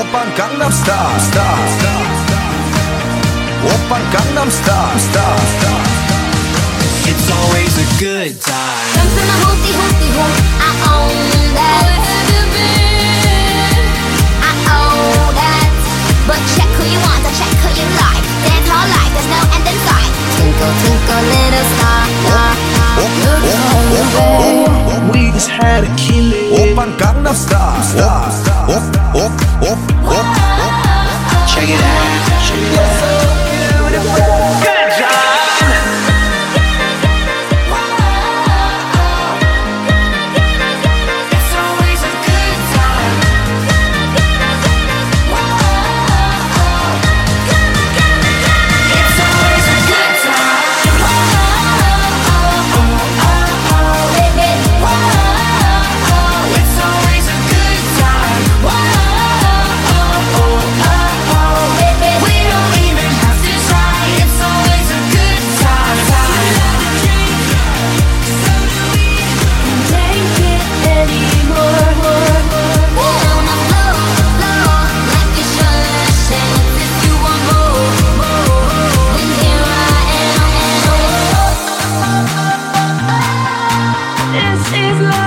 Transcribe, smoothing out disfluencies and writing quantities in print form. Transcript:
오빤 강남스타일 오빤 강남스타일 It's always a good time. Jumping my hoopty hoopty hoop, I own that. I own that. But check who you want, check who you like. Dance all night, there's no end in sight. Twinkle twinkle little star, look for me. We just had a kill it. 오빤 강남스타일 Check it out. Check it out. Good time. It's always a good time. It's always a good time. Baby, It's always a good time. baby. We don't even have to try. It's always a good time. Take it anymore. Down the floor, like you should say. If you want more, then here I am. This is love.